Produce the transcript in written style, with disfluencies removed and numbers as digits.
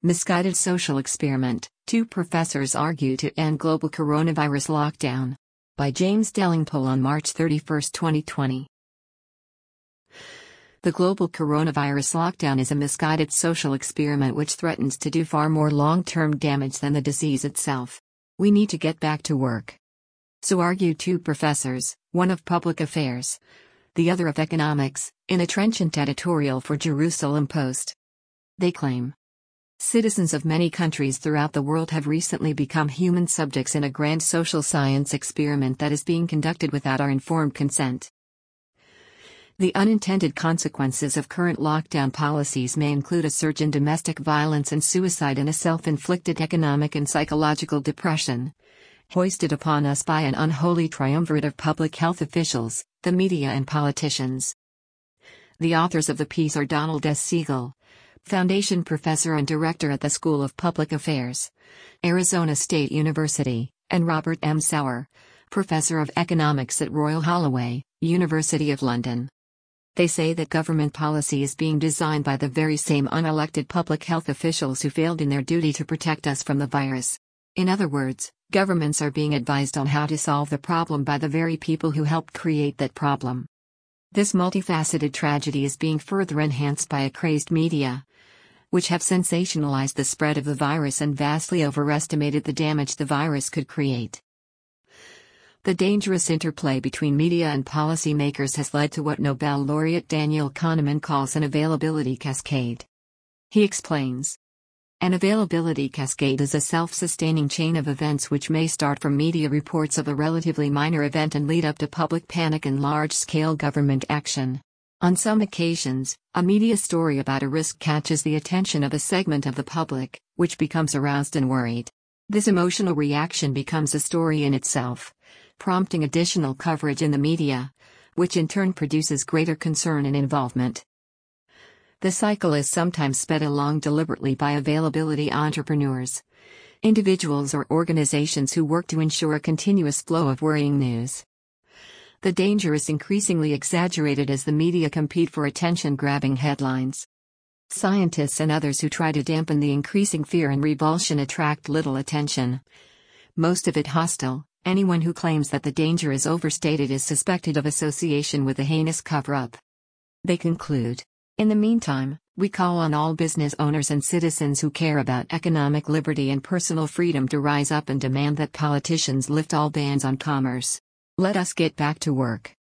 Misguided social experiment. Two professors argue to end global coronavirus lockdown. By James Delingpole on March 31, 2020. The global coronavirus lockdown is a misguided social experiment which threatens to do far more long-term damage than the disease itself. We need to get back to work. So argue two professors, one of public affairs, the other of economics, in a trenchant editorial for Jerusalem Post. They claim citizens of many countries throughout the world have recently become human subjects in a grand social science experiment that is being conducted without our informed consent. The unintended consequences of current lockdown policies may include a surge in domestic violence and suicide and a self-inflicted economic and psychological depression, hoisted upon us by an unholy triumvirate of public health officials, the media and politicians. The authors of the piece are Donald S. Siegel, Foundation Professor and Director at the School of Public Affairs, Arizona State University, and Robert M. Sauer, Professor of Economics at Royal Holloway, University of London. They say that government policy is being designed by the very same unelected public health officials who failed in their duty to protect us from the virus. In other words, governments are being advised on how to solve the problem by the very people who helped create that problem. This multifaceted tragedy is being further enhanced by a crazed media, which have sensationalized the spread of the virus and vastly overestimated the damage the virus could create. The dangerous interplay between media and policymakers has led to what Nobel laureate Daniel Kahneman calls an availability cascade. He explains, an availability cascade is a self-sustaining chain of events which may start from media reports of a relatively minor event and lead up to public panic and large-scale government action. On some occasions, a media story about a risk catches the attention of a segment of the public, which becomes aroused and worried. This emotional reaction becomes a story in itself, prompting additional coverage in the media, which in turn produces greater concern and involvement. The cycle is sometimes sped along deliberately by availability entrepreneurs, individuals or organizations who work to ensure a continuous flow of worrying news. The danger is increasingly exaggerated as the media compete for attention-grabbing headlines. Scientists and others who try to dampen the increasing fear and revulsion attract little attention, most of it hostile. Anyone who claims that the danger is overstated is suspected of association with a heinous cover-up. They conclude, in the meantime, we call on all business owners and citizens who care about economic liberty and personal freedom to rise up and demand that politicians lift all bans on commerce. Let us get back to work.